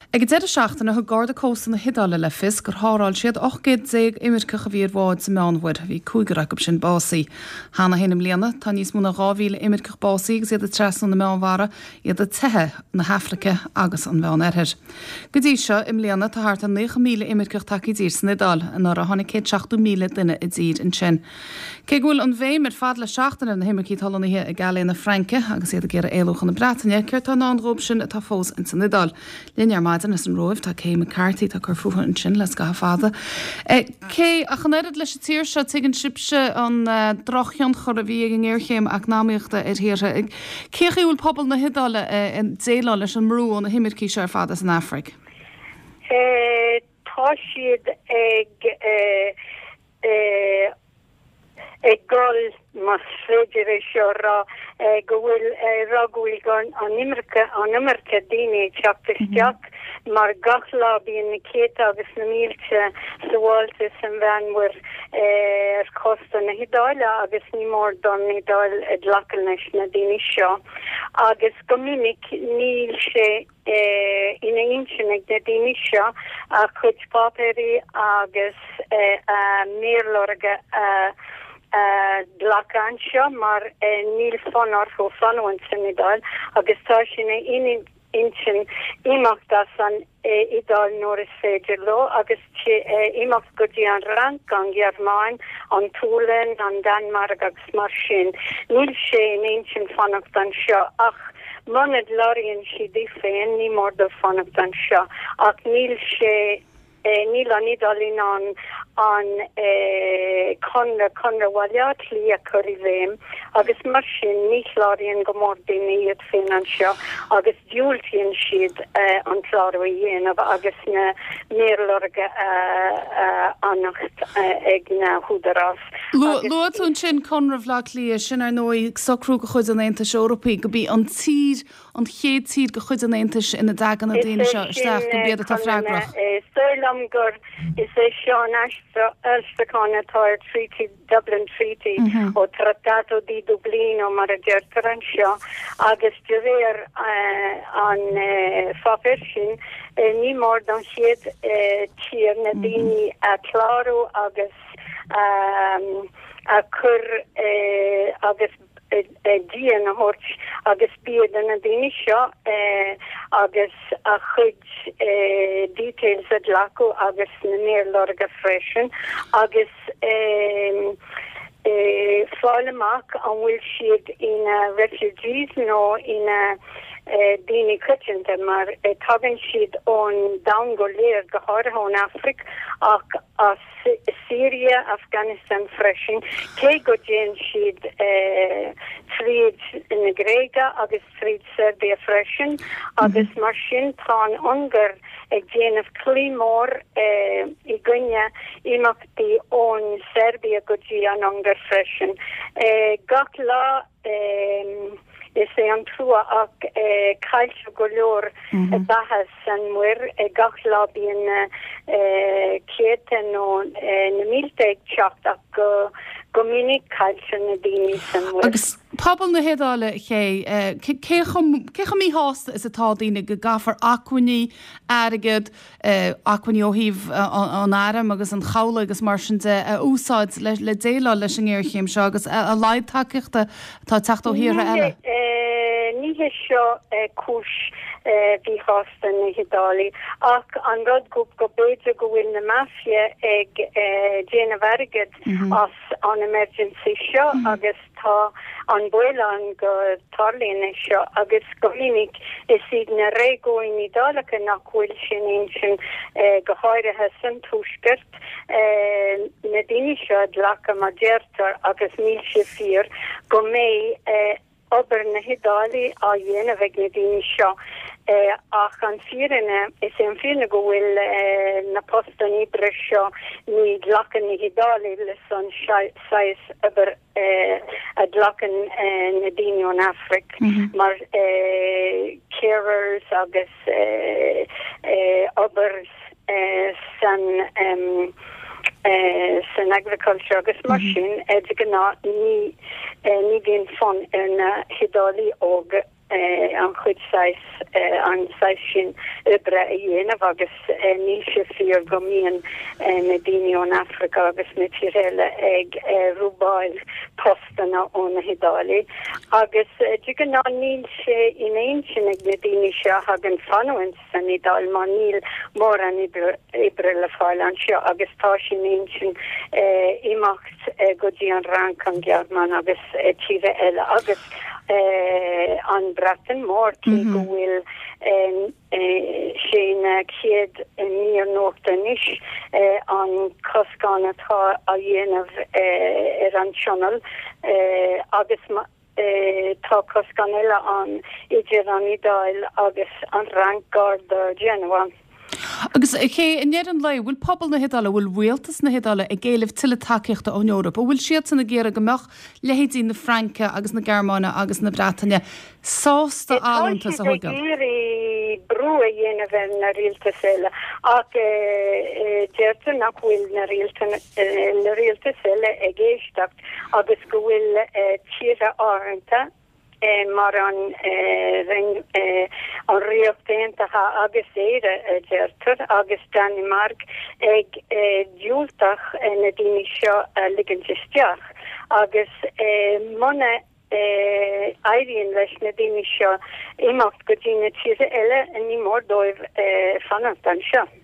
Ag dé seachtainna chu gáda cósta na hidála le fis gur háráil siad 8 imirce go bhíor bháid sa meánmhair bhí cúigeach go sin básaí. Hána hinnim léana tá níos múna 2,000 imirce básaí gus iad a tresan na meánmhara iad a tuthe na Hafraice agus an bhean airthir. Go dtí seo im léana tá thart an 9,000 imirce tací dír san Nidal an ár a tháinig 7,000 duine i dír in sin. Cé ghfuil an bhéim ar fad le seachtainna na himmercí talanithe a Galia na Franke agus iad a ggéir éilech an na Bretagne ceir tá ná an rób sin atá fós in san Nidal. Línear maidin is an roimh tá Cé McCarthy tá gur fuha an sin les go fada. Cé a chanéad leis tíir se tuigann sibse an drochion chur a bhí an ggéirchéim ach náíochta ar hiire. Cécha bhfuil pobl na hidála in déile leis an mrú an na himmercí se ar fada an Afric? Tá siad ag gol mas féidir seo rá go bhfuil ragúil gan an imirce daoine teachtasteach mar gachlá bíon na céta agus na mílte sa bháilte san bheanmhair ar costa na hidáile agus ní mór don hidáil dlacail leis na daoine seo. Agus go minic níl sé ina insin ag na daoine seo a chuid pápéirí agus méarlorga dlacan seo mar níl fannar fó fanhain san Nidal agus tá sin insin imachtas an idal nóir is féidir lo agus imach go dtí an rank an Gearmáin an Túlen an Danmark agus mar sin. Níl sé in insin fannacht an seo ach manad láiríonn siad féin ní mór do fannacht an seo ach níl sé níl an idalín an conra waliat lí a chuir bhéim agus mar sin níl láiríonn go mór daoine iad féin an seo agus dúiltíonn siad an chláir dhéanamh agus na méarlorga annacht ag na húdarás. Luatún sin conra bhlaach lí sin ar nói socrú go chuid an Aontais Eorpaí go bhí an tír an chéad tír go chuid an Aontais ina dagan na daoine seo isteach go bead atá freagrach. Am gur is Sean Ashton Tower Treaty, Dublin Treaty, o Trattato di Dublino mar a deirtar an seo, agus de bhéir an fapir sin ní mór don siad tír na daoine a chlárú agus a chur agus dían a hort agus bíad an a daoine seo agus a chuid details a dlacu agus na méarlorga freisin agus fáileach an bhfuil siad ina refugees nó ina daoine cuitinta mar tagann siad ón dain go léir go háirithe ón Afric ach as Syria, Afghanistan freisin cé go déan siad tríd na Gréige agus tríd Serbia freisin agus mar sin tá angar ag déanamh clímór i gcuine imeachtaí ón Serbia go dtí an angar freisin. Gach lá is an trua ach caiilse go leor bahas san muir gach lá bíon céan nó na mílteag teacht ach go minic caiilse na daoine san muir. Agus pobl na hidála ché cé mí hásta is atá daoine go gafar acuiní airigid acuiní ó híomh an áram agus an chaula agus mar sin úsáid le déile leis an ggéirchéim seo agus a leid takeíochta tá techt ó híre eile. Níhe seo cúis bhí hásta na hidálaí ach an rud go beidir go bhfuil na mafia ag déanamh airigid as an emergency seo agus tá an buileán go tarlíonn seo agus go minic is iad na réigóin idálacha nach bhfuil sin go háirithe san túisgurt na daoine seo dlacha mar deirtar agus níl sé fíor go mé obair na hidálaí a dhéanamh ag na daoine seo ach an fírinne is an fírinne go bhfuil na postan ibre seo ní dlacan na hidálaí leis an sais obair a dlacan na daoine ón Afric mar carers agus obairs san agriculture agus mar sin gná ní bhíon fan ar na hidálaí óg an chud an sin ibre a dhéanamh agus ní se fíor gomíon na daoine ón Africa agus na tíréile ag rúbáil postana ón na Hidálaí agus dugan ná níl sé inéon sin ag na daoine seo hagan fanúint san Hidáil má níl mór an ibre le fáil an seo agus tá sin éon sin imacht go dtí an rank an Gearmán agus tíre eile agus an Bratain mór tí go bhfuil sin chéad níor nóachtanis an coscán atá a dhéanamh an Channel agus tá coscán eile an idir an Hidáil agus an rank Garda Genoa. Agus ché in an lei bhfuil pobl na Hidála bhfuil rialtas na Hidála ag géileh tiile takeíochta ón Eorpa, bhfuil siad sanna géire gomach lehéadí na Franca agus na Gearmána agus na Brataine sásta álantas a thuga. Brú a dhéanamh na rialtas eile ach deirte nach bhfuil na rialtas eile ag éisteacht agus go bhfuil tíre áireanta mar an riachtaintacha agus éire deirtar agus Danimark ag dúltach na daoine seo ligintisteach agus muna airíonn leis na daoine seo imacht go dtí na tíre eile ní mór dóibh fanart an seo.